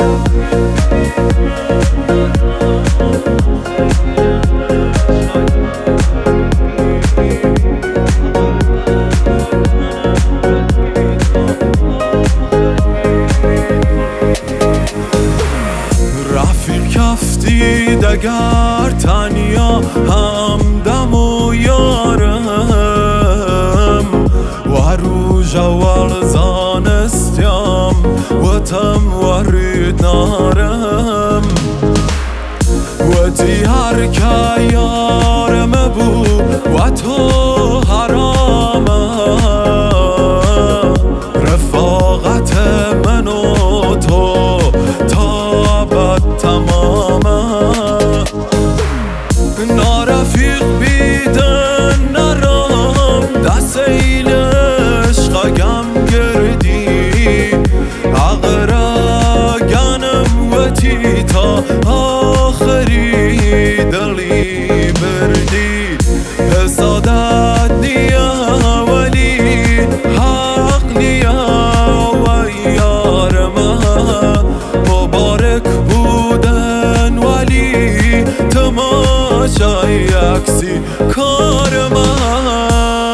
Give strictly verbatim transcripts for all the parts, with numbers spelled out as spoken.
اگر تنیا همدم و یارم و روز اول زانستیم و تم ورید نارم و تی هر که یارم بود و تو حرامه رفاقت من و تو تا بد تمامه نارفیق بیدن نرم دست این عشق گم گردی اغرا گنم و تی تا آخری دلی بردی حسادت نیا ولی حق نیا و یارمه مبارک بودن ولی تماشای عکسی کار من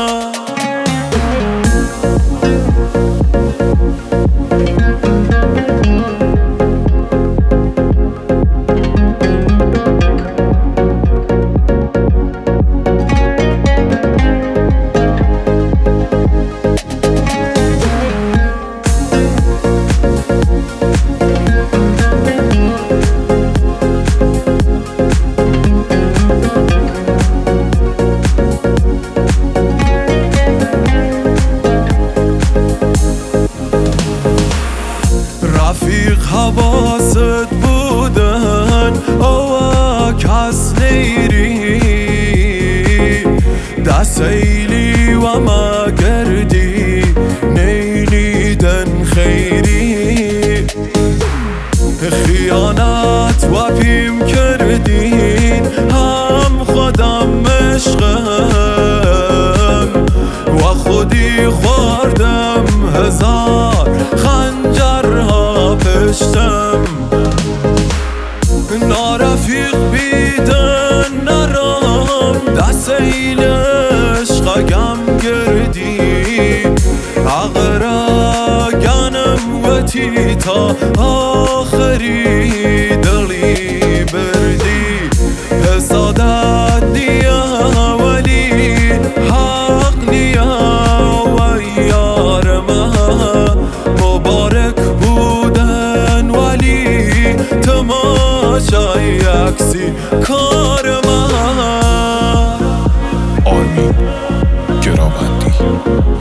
رفیق حواست بودن او کس نیری دست ایلی و ما گردی نیلیدن خیری خیانت و پیم کردین هم خودم عشقم و خودی خوردم هزار خنجرها پشتم نارفیق بیدن نرم دست این عشق گم گردی اغرا گنم و تی تا آخری دلی بردی حسادت نیا ولی حق نیا و یارمه مبارک بودن ولی تماشای عکسی کار من آرمین گراوندی